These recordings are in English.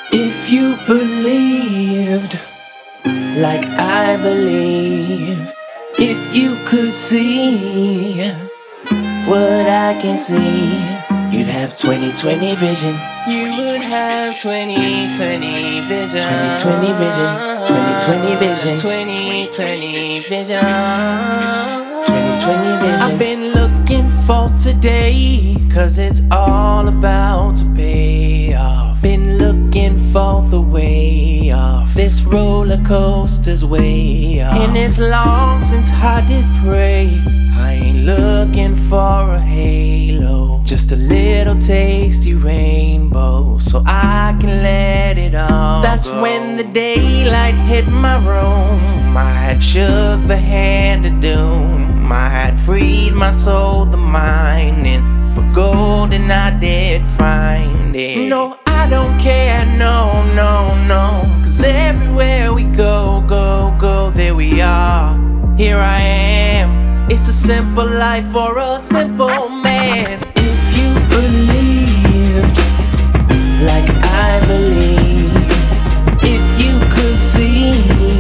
If you believed like I believe, if you could see what I can see, you'd have 20/20 vision. You would have 20/20 vision. 20/20 vision. 20/20 vision. 20/20 vision. 20/20 vision. I've been looking for today, 'cause it's all about to pay off. Been looking for the way off. This roller coaster's way off. And it's long since I did pray. I ain't looking for a halo, just a little tasty rainbow, so I can let it all That's go. When the daylight hit my room, I had shook the hand of doom. I had freed my soul, the mind, and for gold, and I did find it. No, I don't care, no, no, no, 'cause everywhere we go, go, go, there we are. Here I am. It's a simple life for a simple man. If you believed like I believe, if you could see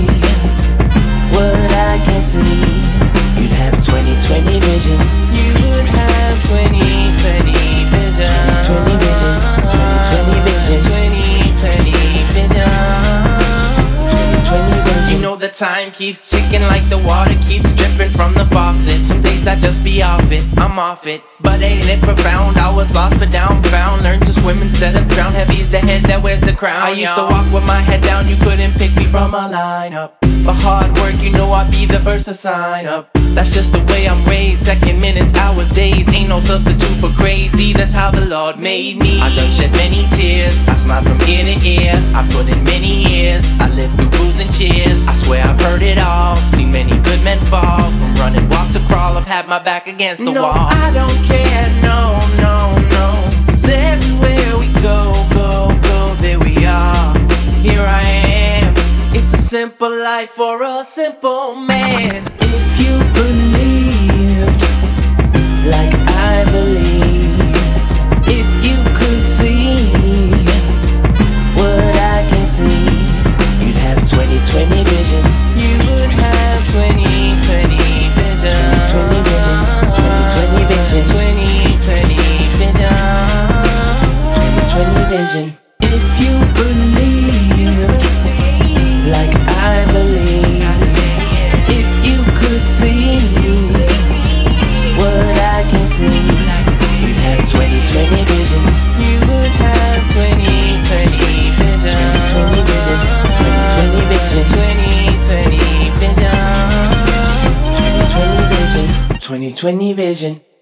what I can see, you'd have 20/20 vision. You would have 20/20 vision. 20/20 vision. 20/20 vision. 20/20 vision. 20/20 vision. You know the time keeps ticking like the water keeps dripping from the faucet. Some days I just be off it, I'm off it. But ain't it profound? I was lost but now I'm found. Learn to swim instead of drown. Heavy's the head that wears the crown. I used to walk with my head down, you couldn't pick me from my lineup. But hard work, you know I'd be the first to sign up. That's just the way I'm raised. Second, minutes, hours, days. Ain't no substitute for crazy. That's how the Lord made me. I done shed many tears, I smiled from ear to ear. I put in many years, I lived through booze and cheers. I swear I've heard it all, seen many good men fall. From running, walk to crawl, I've had my back against the wall. No, I don't care, no, no, no, 'cause everywhere we go, go, go, there we are. Here I am. It's a simple life for a simple man. If you believed like I believe, if you could see what I can see, you'd have 20/20 vision. You would have 20/20 vision. 20/20 vision. 20/20 vision. 20/20 vision. 20/20 vision. If you believed like I believe, if you could see what I can see, you'd have 20/20 vision. You would have 20/20 vision. 20/20 vision. 20/20 vision. 20/20 vision. 20/20 vision. 20/20 vision.